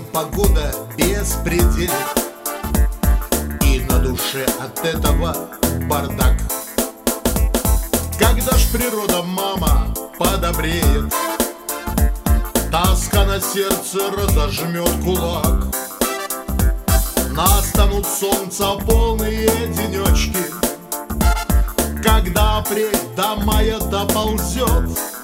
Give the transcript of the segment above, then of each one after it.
погода беспредельна, и на душе от этого бардак. Когда ж природа, мама, подобреет, тоска на сердце разожмет кулак. Настанут солнца полные денечки, когда апрель до мая доползет.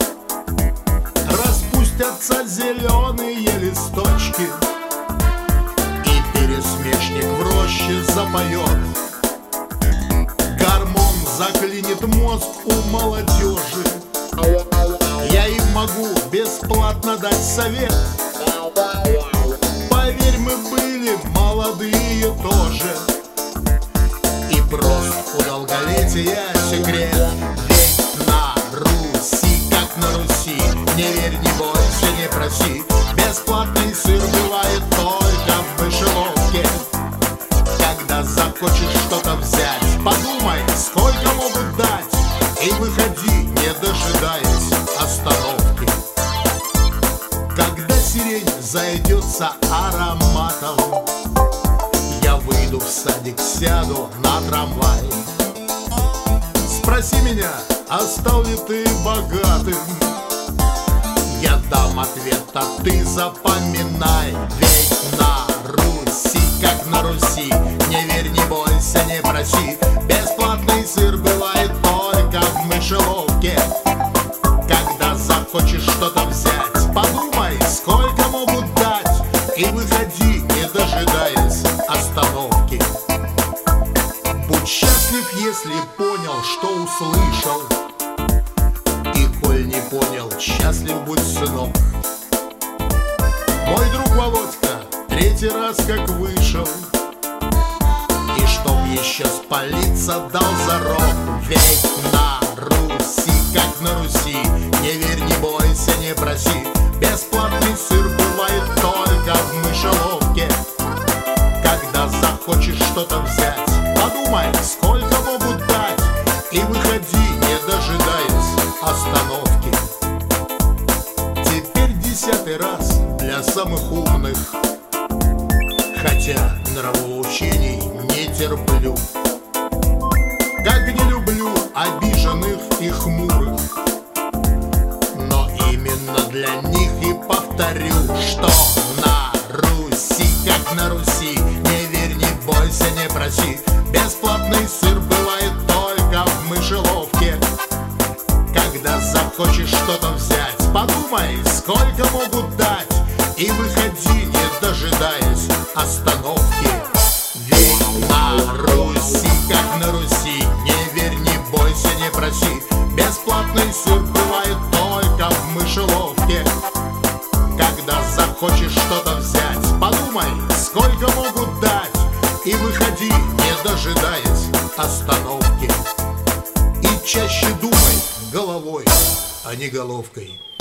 Распустятся зеленые листочки, и пересмешник в роще запоет. Гормон заклинит мозг у молодежи, я им могу бесплатно дать совет. Поверь, мы были молодые тоже, и просто у долголетия секрет. Ведь на Руси, как на Руси, не верь, не бойся, не проси. Бесплатный сыр бывает только в мышеловке. Когда захочешь что-то взять, подумай, сколько могут дать, и выходи, не дожидаясь остановки. Когда сирень зайдется ароматом, я выйду в садик, сяду на трамвай. Спроси меня, а стал ли ты богатым? Я дам ответ, а ты запоминай. Ведь на Руси, как на Руси, не верь, не бойся, не проси. Бесплатный сыр бывает только в мышеловке. Когда захочешь что-то взять, подумай, сколько могут дать, и выходи, не дожидаясь остановки. Будь счастлив, если понял, что услышал, и коль не понял, счастлив будь, сынок. Мой друг Володька третий раз как вышел, и чтоб еще спалиться, дал зарок. Ведь на Руси, как на Руси, не верь, не бойся, не проси. Бесплатный сыр бывает только в мышеловке. Когда захочешь что-то взять, подумай, сколько могут дать, и выходи, не дожидаясь остановки. Теперь 10-й раз для самых умных, хотя нравоучений не терплю. Как не люблю обиженных и хмурых, но именно для них и повторю, что на Руси, как на Руси, не верь, не бойся, не проси. Бесплатный сыр бывает только в мышеловке. Когда захочешь что-то взять, подумай, сколько могут дать, и выходи, не дожидаясь остановки. Ведь на Руси, как на Руси, не верь, не бойся, не проси. Бесплатный сыр бывает только в мышеловке. Когда захочешь что-то взять, подумай, сколько могут дать, и выходи, не дожидаясь остановки. И чаще думай головой, а не головкой.